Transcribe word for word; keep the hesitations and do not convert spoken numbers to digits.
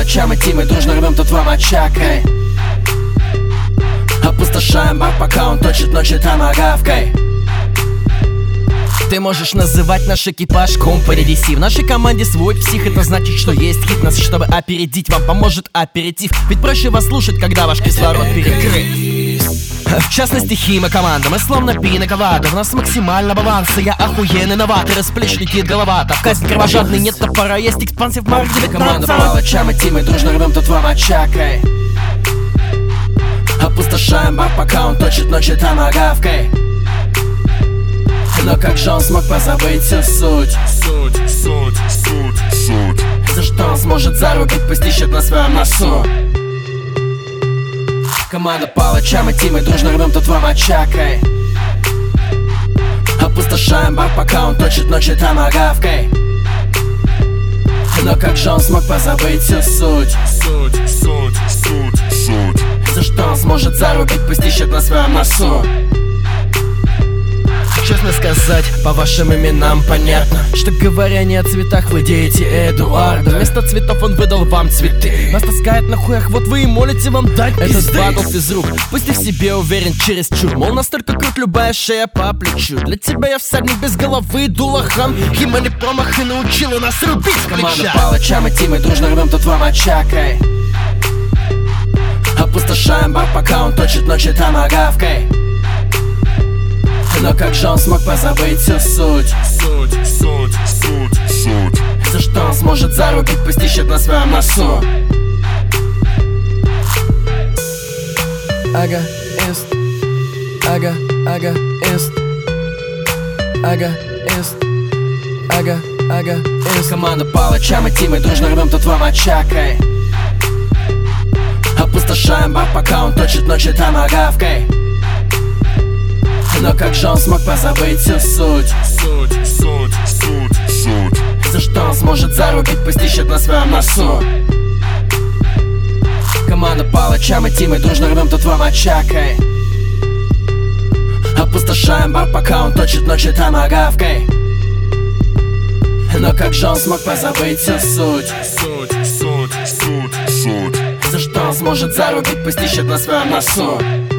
палачам идти, мы дружно рвем тут вам очакой. Опустошаем бар, пока он точит ночи томагавкой. Ты можешь называть наш экипаж компаредиси. В нашей команде свой псих, это значит, что есть хитнес. Чтобы опередить, вам поможет аперитив. Ведь проще вас слушать, когда ваш кислород перекрыт. В частности, хима команда, мы словно пинаковада. В нас максимально баланса, я охуенный новатор. Расплечники головато, в казнь кровожадный нет топора. Есть экспансив марк девятнадцать. Команда палачам идти, мы дружно рвем тут вам очакой. Опустошаем бар, пока он точит ночи томагавкой. Но как же он смог позабыть всю суть? Суть, суть, суть, суть. За что он сможет зарубить, пусть ищет на своем носу. Команда палачам идти, мы дружно рвем тут вам очакой. Опустошаем бар, пока он точит ночи томагавкой. Но как же он смог позабыть всю суть? Суть, суть, суть, суть. За что он сможет зарубить, пусть ищет на своем носу. Честно сказать, по вашим именам понятно, что говоря не о цветах, вы дети Эдуарда. Вместо цветов он выдал вам цветы. Нас таскает на хуях, вот вы и молите вам дать этот батл физрук. Пусть ты в себе уверен чересчур, мол, настолько крут, любая шея по плечу. Для тебя я всадник без головы, дулахан. Хима не промах и научила нас рубить с плеча. Команда палачам идти, мы дружно рвем тут вам очакой. Опустошаем бар, пока он точит ночи томагавкой. Но как же он смог позабыть всю суть? Суть, суть, суть, суть. За что он сможет зарубить, пусть ищет на своем носу. Ага, ист. Ага, ага, ист. Ага, ист. Ага, ага, ист. Команда палачам идти, мы дружно рвем тут вам очакой. Опустошаем бар, пока он точит ночи томагавкой. Но как же он смог позабыть всю суть? Суть, суть, суть, суть. За что он сможет зарубить, пусть ищет на своем носу. Команда палачам идти, мы дружно рвем тут вам очакой. Опустошаем бар, пока он точит ночи томагавкой. Но как же он смог позабыть всю суть? Суть, суть, суть, суть. За что он сможет зарубить, пусть ищет на своем носу.